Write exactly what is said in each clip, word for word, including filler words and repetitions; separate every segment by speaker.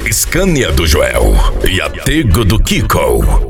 Speaker 1: Scania do Joel e a Tego do Kiko.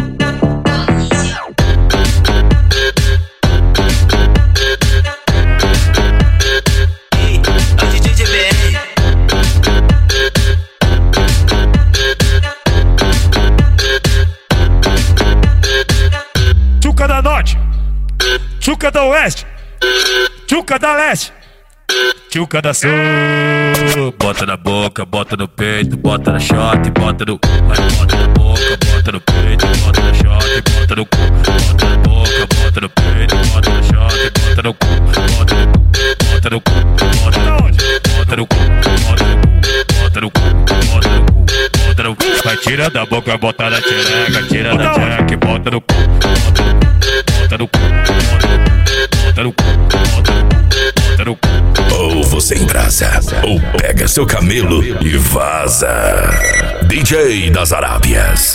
Speaker 2: Tchuca da Norte, Tchuca da Oeste, Tchuca da Leste, Tchuca da Sul. Bota na boca, bota no peito, bota na shot, bota no... Vai, bota na boca, bota no peito, bota na shot, bota no cu. Bota na boca, bota no peito, bota na shot, bota no cu. Bota no cu, bota no cu, bota no cu. Bota no cu, bota no cu, bota no cu, bota no cu, bota no cu. Vai, tira da boca, bota na tchereca, tira da tchereca e bota no cu. Bota no cu, bota no cu, bota no cu, bota no cu, bota no cu.
Speaker 1: Ou você embrasa, ou pega seu camelo e vaza. D J das Arábias.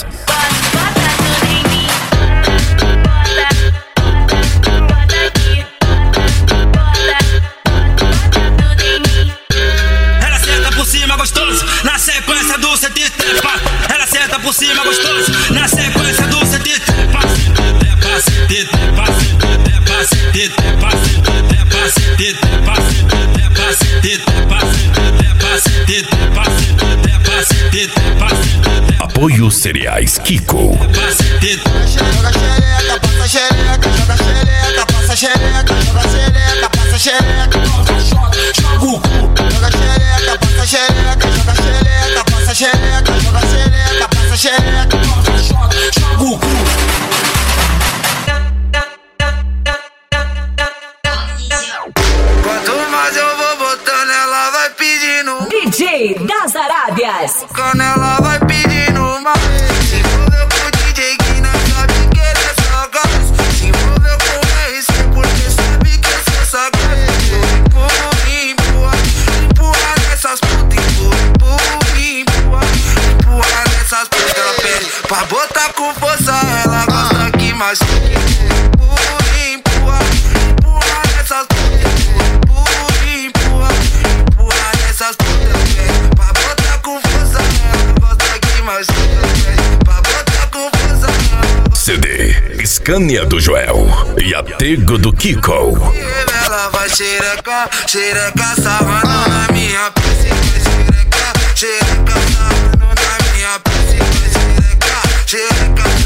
Speaker 3: Ela senta por cima gostoso, na sequência do cê te trepa. Ela senta por cima gostoso, na sequência do cê te trepa. Cê te trepa, cê te trepa, cê te trepa, cê te trepa, cê te trepa, cê te trepa, cê te trepa, cê te trepa, cê te trepa, cê te trepa, cê te trepa.
Speaker 1: Apoio Cereais Kiko.
Speaker 4: Joga xereca, passa xereca, joga xereca, passa xereca, joga xereca, passa xereca, joga o cu. Joga xereca, passa xereca, joga xereca, passa xereca, joga xereca, passa xereca, joga o cu.
Speaker 5: Quanto mais eu vou botando, ela vai pedindo.
Speaker 6: D J das Arábias.
Speaker 5: Quando ela vai pedindo mais. Se envolveu com o D J que não sabe que ele é sagaz. Se envolveu com o R C porque sabe que eu sou sagaz. Empurra, empurra, empurra nessas putas. Empurra, empurra, empurra nessas putas. Ela pede pra botar com força, ela gosta que machuque. Empurra, empurra, empurra nessas putas.
Speaker 1: C D Scania do Joel e a Tego do Kiko.
Speaker 5: Ela vai xereca, xereca sarrando na minha pica. Xereca, xereca sarrando na minha pica. Xereca, xereca